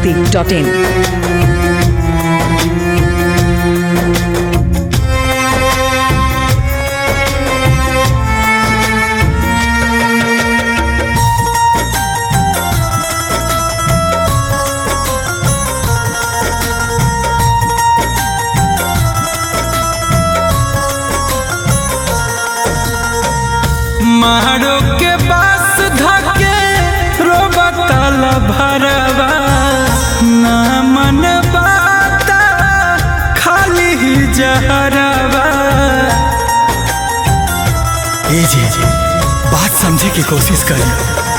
biharmasti.in मारो के बास धके रोबतल भरवा ना मन बाता खाली ही जहरवा। जी बात समझे की कोशिश करें।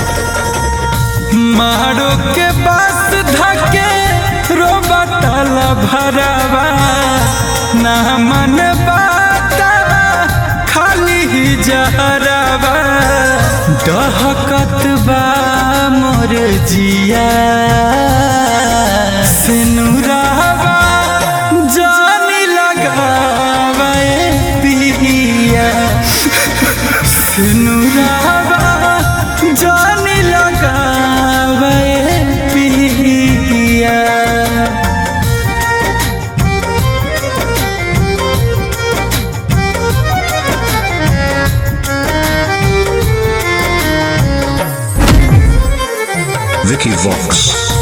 मारो के बास धके रोबतल भरवा ना मन बाता खाली ही जहरवा। डहकत बा मोर जिया सिनुरवा जानी लगावा पिया सिनुरवा जानी लगावा पिया। Vicky Vox.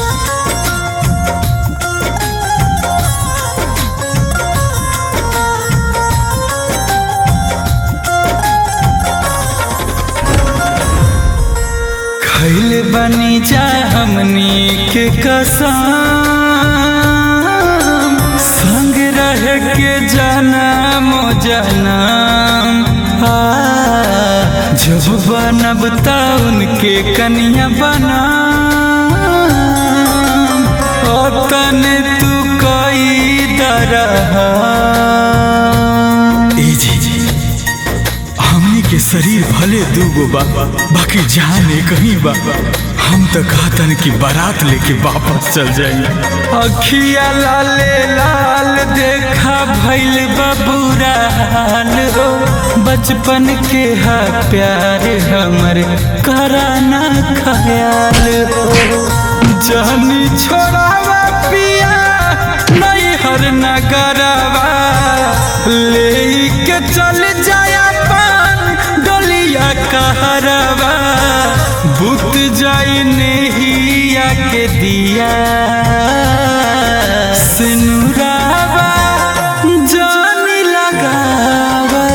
खैल बनी जा हमनी के कसम संग रह के जनम जनम। जब बनब त उनके कन्या बना तन तू कई दरहा। हमनी के शरीर भले दूगो बा बाकी जान एक ही बा। हम तो कहतन कि बारात लेके वापस चल जाएंगे। अखिया लाले लाल देखा भइल बबूरा हाल हो। बचपन के हा प्यार हमर कराना ख्याल हो। जानी छोड़ावा पिया नहीं हर नगरवा ले के चल जाया पान डोलिया कहरवा। बुत जाई नेहिया के दिया सिनुरवा जानी लगावा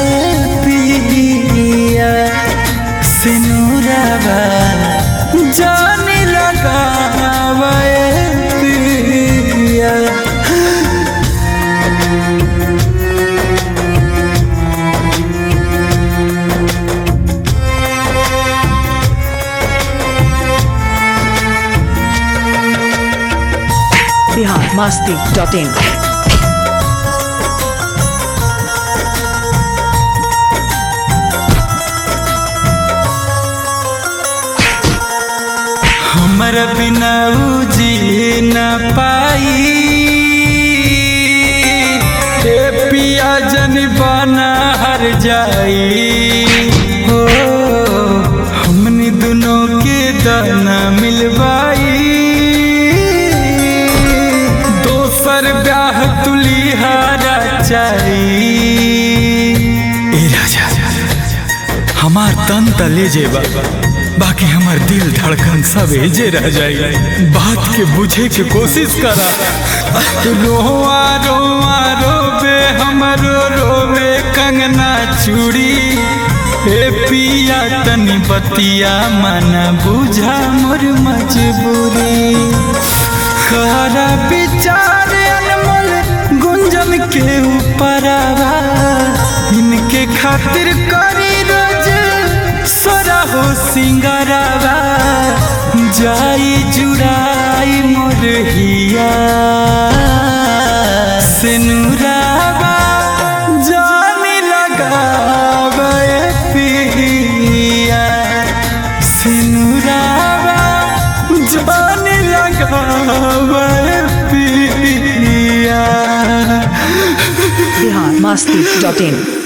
पिया सिनुरवा जानी लगावा पिया। biharmasti.in हमर बिना जी न पाई पिया जन बना हर जाई हो। हमनी दोनों के दाना मिलवाई दोसर ब्याह तुलिहारा चाही। राजा हमार तन तले जेबा बाकी हमार दिल धड़कन सब एजे रह जाए। बात के बुझे के कोशिश करा। रोआ रोआ रोबे हमरो रोबे कंगना चूड़ी। हे पिया तनी बतिया मना बुझा मोर मजबूरी। खरा विचार अनमोल गुंजन के ऊपरवा इनके खातिर करी रोज सोरा हो सिंगरवा। जाई जुड़ाई मोर हिया सिनुरवा जानी लगावा पिया सिनुरवा जानी लगावा पिया। biharmasti.in